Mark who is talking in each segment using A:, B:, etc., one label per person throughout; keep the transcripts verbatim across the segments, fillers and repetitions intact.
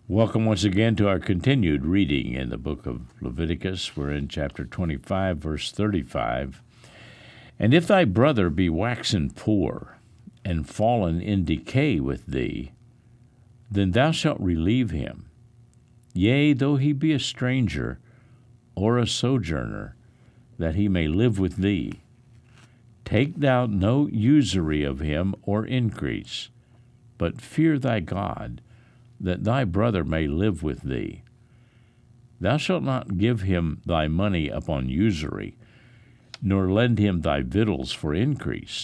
A: Welcome once again to our continued reading in the book of Leviticus. We're in chapter twenty-five, verse thirty-five. And if thy brother be waxen poor, and fallen in decay with thee, then thou shalt relieve him. Yea, though he be a stranger or a sojourner, that he may live with thee. Take thou no usury of him or increase, but fear thy God, that thy brother may live with thee. Thou shalt not give him thy money upon usury, nor lend him thy victuals for increase.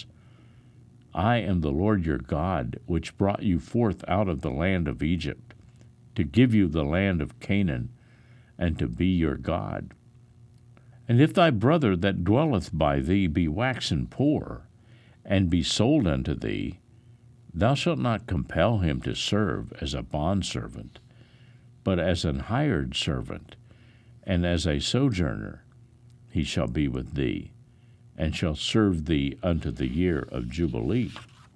A: I am the Lord your God, which brought you forth out of the land of Egypt, to give you the land of Canaan, and to be your God. And if thy brother that dwelleth by thee be waxen poor, and be sold unto thee, thou shalt not compel him to serve as a bondservant, but as an hired servant, and as a sojourner he shall be with thee, and shall serve thee unto the year of Jubilee.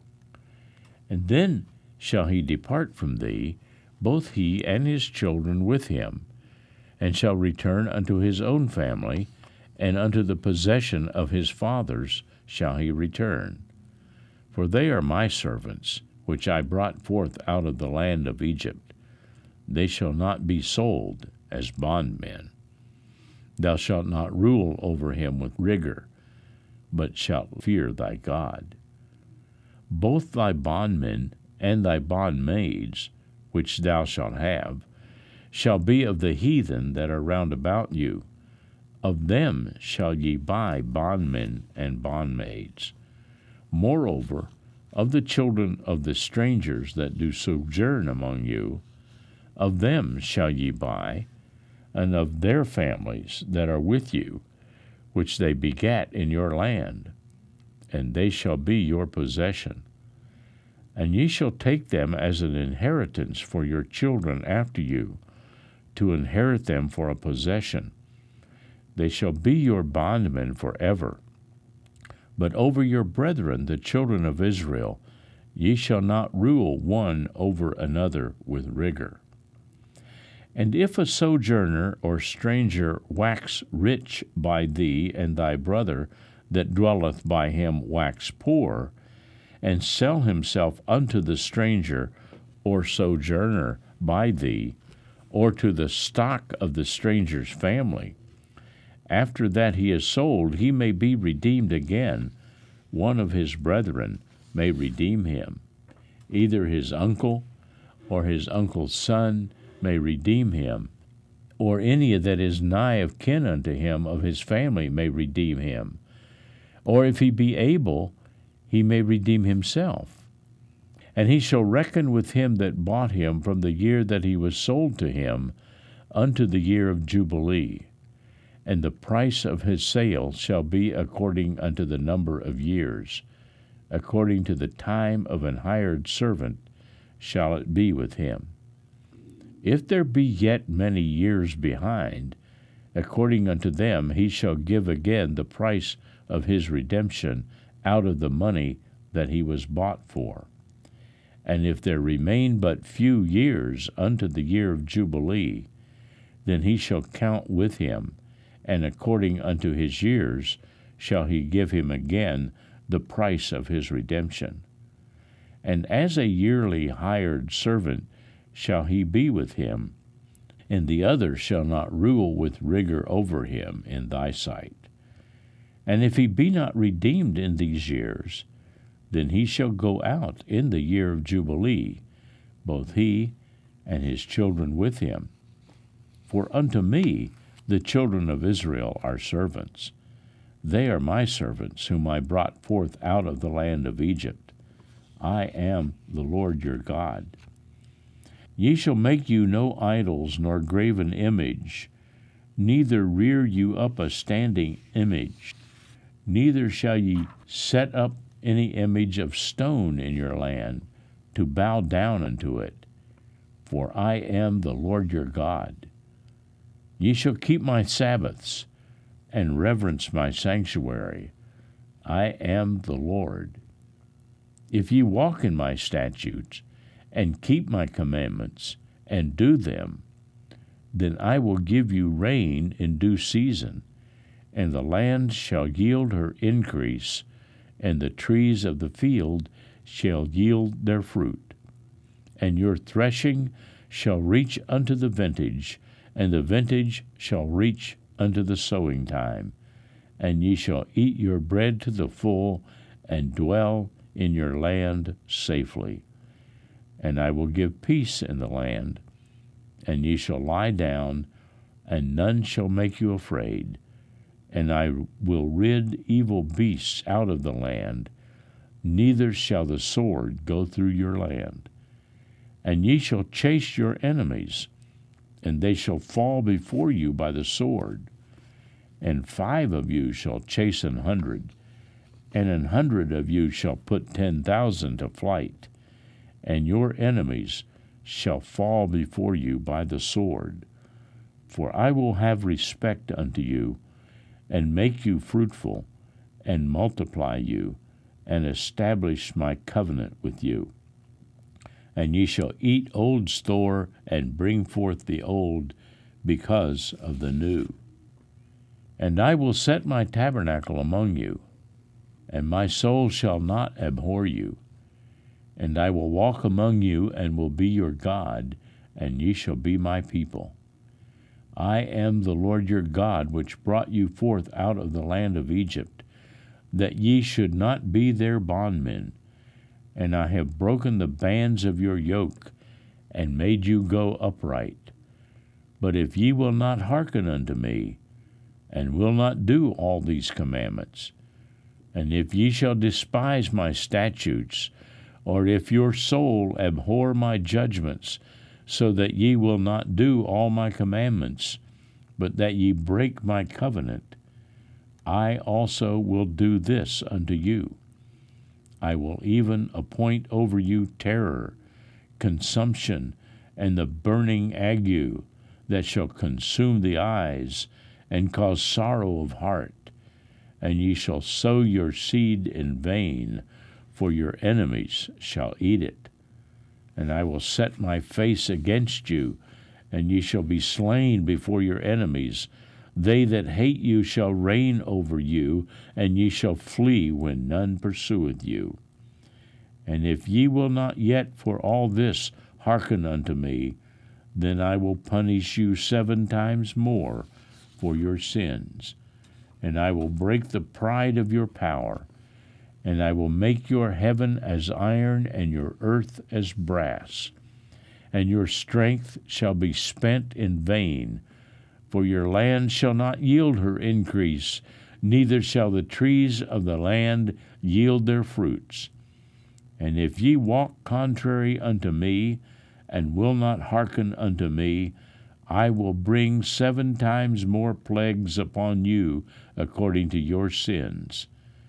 A: And then shall he depart from thee, both he and his children with him, and shall return unto his own family, and unto the possession of his fathers shall he return. For they are my servants, which I brought forth out of the land of Egypt. They shall not be sold as bondmen. Thou shalt not rule over him with rigor, but shalt fear thy God. Both thy bondmen and thy bondmaids, which thou shalt have, shall be of the heathen that are round about you. Of them shall ye buy bondmen and bondmaids. Moreover, of the children of the strangers that do sojourn among you, of them shall ye buy, and of their families that are with you, which they begat in your land, and they shall be your possession. And ye shall take them as an inheritance for your children after you, to inherit them for a possession. They shall be your bondmen forever. But over your brethren, the children of Israel, ye shall not rule one over another with rigor. And if a sojourner or stranger wax rich by thee, and thy brother that dwelleth by him wax poor, and sell himself unto the stranger or sojourner by thee, or to the stock of the stranger's family, after that he is sold, he may be redeemed again. One of his brethren may redeem him. Either his uncle or his uncle's son may redeem him, or any that is nigh of kin unto him of his family may redeem him. Or if he be able, he may redeem himself. And he shall reckon with him that bought him from the year that he was sold to him unto the year of Jubilee. And the price of his sale shall be according unto the number of years. According to the time of an hired servant shall it be with him. If there be yet many years behind, according unto them he shall give again the price of his redemption out of the money that he was bought for. And if there remain but few years unto the year of Jubilee, then he shall count with him, and according unto his years shall he give him again the price of his redemption. And as a yearly hired servant shall he be with him, and the other shall not rule with rigor over him in thy sight. And if he be not redeemed in these years, then he shall go out in the year of Jubilee, both he and his children with him. For unto me the children of Israel are servants. They are my servants, whom I brought forth out of the land of Egypt. I am the Lord your God. Ye shall make you no idols nor graven image, neither rear you up a standing image, neither shall ye set up any image of stone in your land, to bow down unto it. For I am the Lord your God. Ye shall keep my Sabbaths, and reverence my sanctuary. I am the Lord. If ye walk in my statutes, and keep my commandments, and do them, then I will give you rain in due season, and the land shall yield her increase, and the trees of the field shall yield their fruit. And your threshing shall reach unto the vintage, and the vintage shall reach unto the sowing time. And ye shall eat your bread to the full, and dwell in your land safely. And I will give peace in the land, and ye shall lie down, and none shall make you afraid. And I will rid evil beasts out of the land, neither shall the sword go through your land. And ye shall chase your enemies, and they shall fall before you by the sword. And five of you shall chase an hundred, and an hundred of you shall put ten thousand to flight. And your enemies shall fall before you by the sword. For I will have respect unto you, and make you fruitful, and multiply you, and establish my covenant with you. And ye shall eat old store, and bring forth the old, because of the new. And I will set my tabernacle among you, and my soul shall not abhor you. And I will walk among you, and will be your God, and ye shall be my people. I am the Lord your God, which brought you forth out of the land of Egypt, that ye should not be their bondmen. And I have broken the bands of your yoke, and made you go upright. But if ye will not hearken unto me, and will not do all these commandments, and if ye shall despise my statutes, or if your soul abhor my judgments, so that ye will not do all my commandments, but that ye break my covenant, I also will do this unto you. I will even appoint over you terror, consumption, and the burning ague that shall consume the eyes, and cause sorrow of heart. And ye shall sow your seed in vain, for your enemies shall eat it. And I will set my face against you, and ye shall be slain before your enemies. They that hate you shall reign over you, and ye shall flee when none pursueth you. And if ye will not yet for all this hearken unto me, then I will punish you seven times more for your sins. And I will break the pride of your power, and I will make your heaven as iron, and your earth as brass. And your strength shall be spent in vain, for your land shall not yield her increase, neither shall the trees of the land yield their fruits. And if ye walk contrary unto me, and will not hearken unto me, I will bring seven times more plagues upon you according to your sins.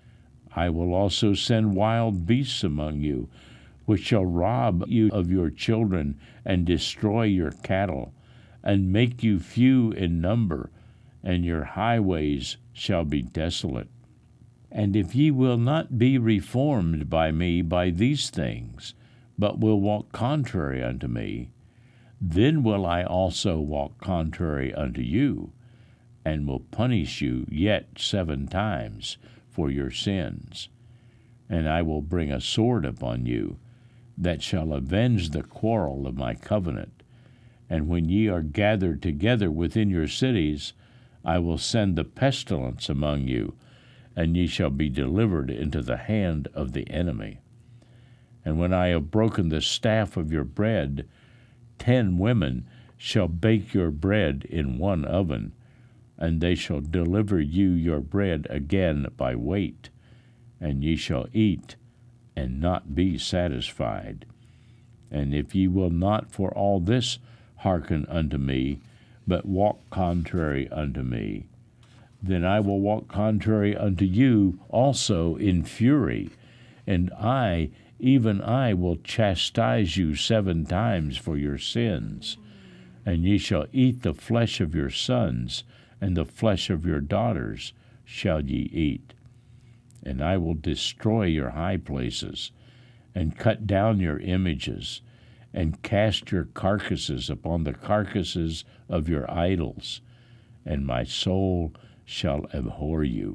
A: I will also send wild beasts among you, which shall rob you of your children, and destroy your cattle, and make you few in number, and your highways shall be desolate. And if ye will not be reformed by me by these things, but will walk contrary unto me, then will I also walk contrary unto you, and will punish you yet seven times for your sins. And I will bring a sword upon you, that shall avenge the quarrel of my covenant. And when ye are gathered together within your cities, I will send the pestilence among you, and ye shall be delivered into the hand of the enemy. And when I have broken the staff of your bread, ten women shall bake your bread in one oven, and they shall deliver you your bread again by weight, and ye shall eat and not be satisfied. And if ye will not for all this hearken unto me, but walk contrary unto me, then I will walk contrary unto you also in fury, and I, even I, will chastise you seven times for your sins. And ye shall eat the flesh of your sons, and the flesh of your daughters shall ye eat. And I will destroy your high places, and cut down your images, and cast your carcasses upon the carcasses of your idols, and my soul shall abhor you.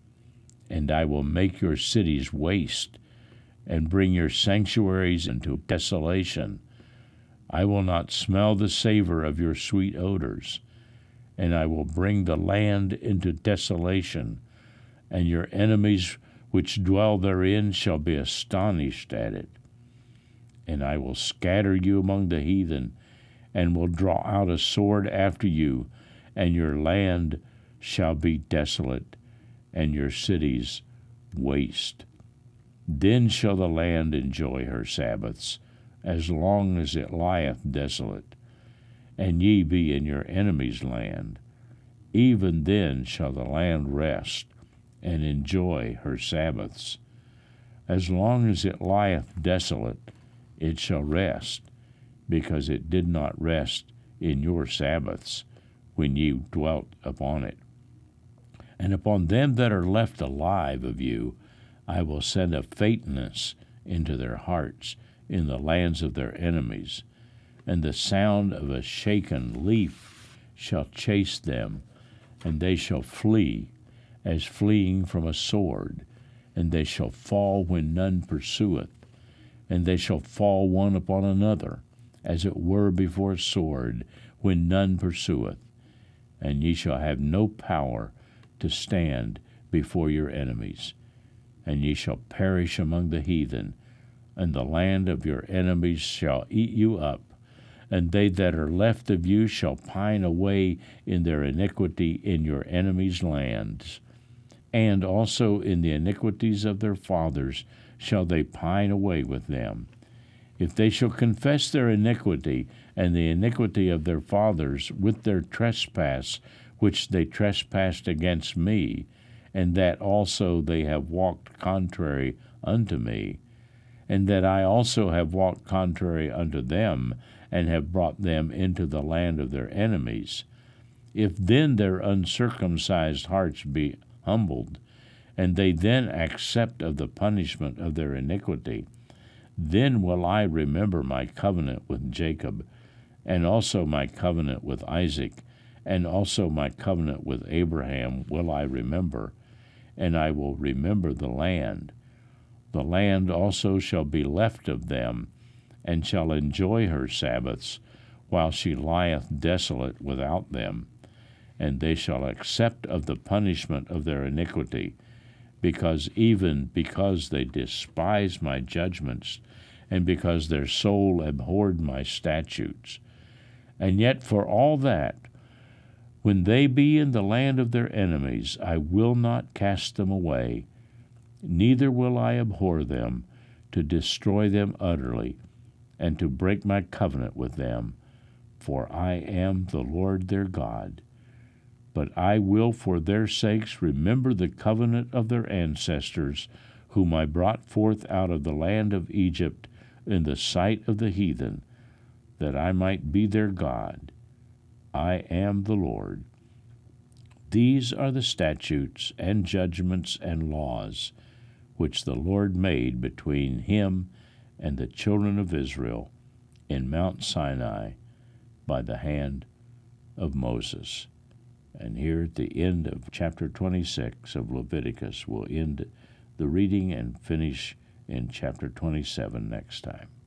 A: And I will make your cities waste, and bring your sanctuaries into desolation. I will not smell the savor of your sweet odors, and I will bring the land into desolation, and your enemies which dwell therein shall be astonished at it. And I will scatter you among the heathen, and will draw out a sword after you, and your land shall be desolate, and your cities waste. Then shall the land enjoy her Sabbaths, as long as it lieth desolate, and ye be in your enemy's land. Even then shall the land rest, and enjoy her Sabbaths. As long as it lieth desolate, it shall rest, because it did not rest in your Sabbaths, when ye dwelt upon it. And upon them that are left alive of you, I will send a faintness into their hearts in the lands of their enemies, and the sound of a shaken leaf shall chase them, and they shall flee as fleeing from a sword, and they shall fall when none pursueth, and they shall fall one upon another, as it were before a sword, when none pursueth. And ye shall have no power to stand before your enemies, and ye shall perish among the heathen, and the land of your enemies shall eat you up, and they that are left of you shall pine away in their iniquity in your enemies' lands. And also in the iniquities of their fathers shall they pine away with them. If they shall confess their iniquity and the iniquity of their fathers with their trespass, which they trespassed against me, and that also they have walked contrary unto me, and that I also have walked contrary unto them, and have brought them into the land of their enemies, if then their uncircumcised hearts be humbled, and they then accept of the punishment of their iniquity, then will I remember my covenant with Jacob, and also my covenant with Isaac, and also my covenant with Abraham will I remember, and I will remember the land. The land also shall be left of them, and shall enjoy her Sabbaths, while she lieth desolate without them. And they shall accept of the punishment of their iniquity, because even because they despise my judgments, and because their soul abhorred my statutes. And yet for all that, when they be in the land of their enemies, I will not cast them away, neither will I abhor them, to destroy them utterly, and to break my covenant with them, for I am the Lord their God. But I will for their sakes remember the covenant of their ancestors, whom I brought forth out of the land of Egypt in the sight of the heathen, that I might be their God. I am the Lord. These are the statutes and judgments and laws which the Lord made between him and the children of Israel in Mount Sinai by the hand of Moses. And here at the end of chapter twenty-six of Leviticus, we'll end the reading and finish in chapter twenty-seven next time.